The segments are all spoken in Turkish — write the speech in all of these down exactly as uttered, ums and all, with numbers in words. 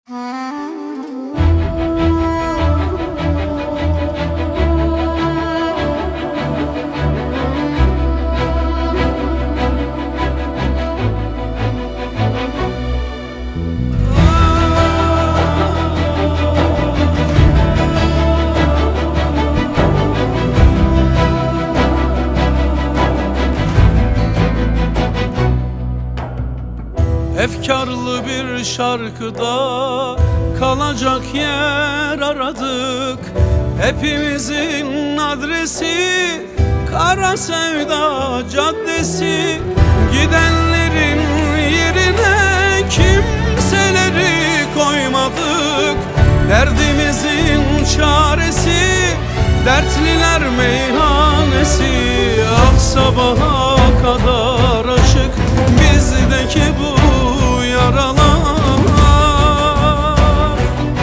Efkarlı bir şarkıda kalacak yer aradık. Hepimizin adresi Kara Sevda Caddesi. Gidenlerin yerine kimseleri koymadık. Derdimizin çaresi Dertliler Meyhanesi. Ah, sabaha kadar açık bizdeki bu yaralar.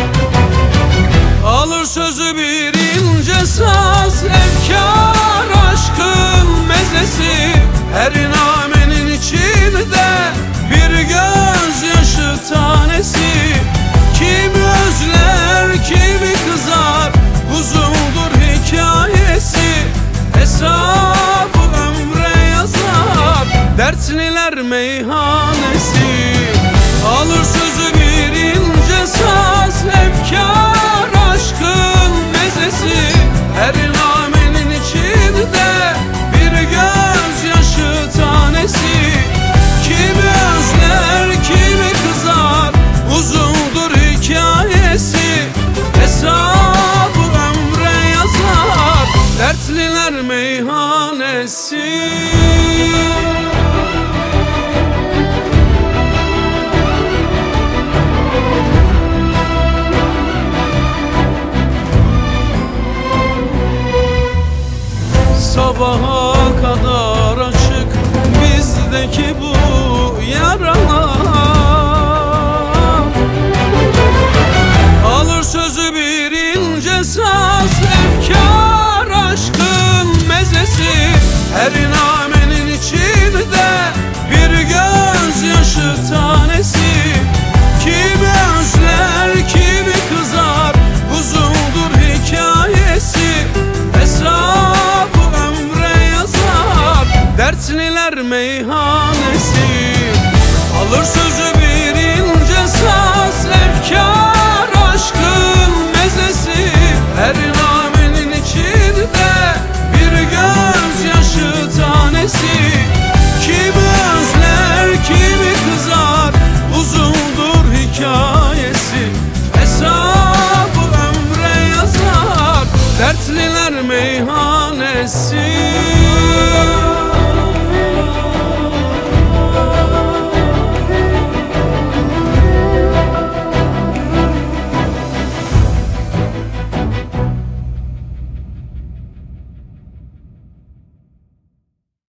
Alır sözü bir ince saz, efkar aşkın mezesi. Her namenin içinde bir gözyaşı tanesi. Kim özler, kimi kızar, uzundur hikayesi. Hesabı ömre yazar Dertliler Meyhanesi. Alır sözü bir ince saz, efkar aşkın mezesi. Her namenin içinde bir gözyaşı tanesi. Kimi özler, kimi kızar, uzundur hikayesi. Hesabı ömre yazar Dertliler Meyhanesi. Sabaha kadar açık bizdeki bu yaralar. Alır sözü bir ince saz, efkar aşkın mezesi. Her namenin içinde bir gözyaşı tanesi. Kimi özler, kimi kızar, uzundur hikayesi. Hesabı ömre yazar Dertliler Meyhanesi. Alır sözü bir ince saz, efkar aşkın mezesi. Her namenin içinde bir gözyaşı tanesi. Kimi özler, kimi kızar, uzundur hikayesi. Hesabı ömre yazar Dertliler Meyhanesi.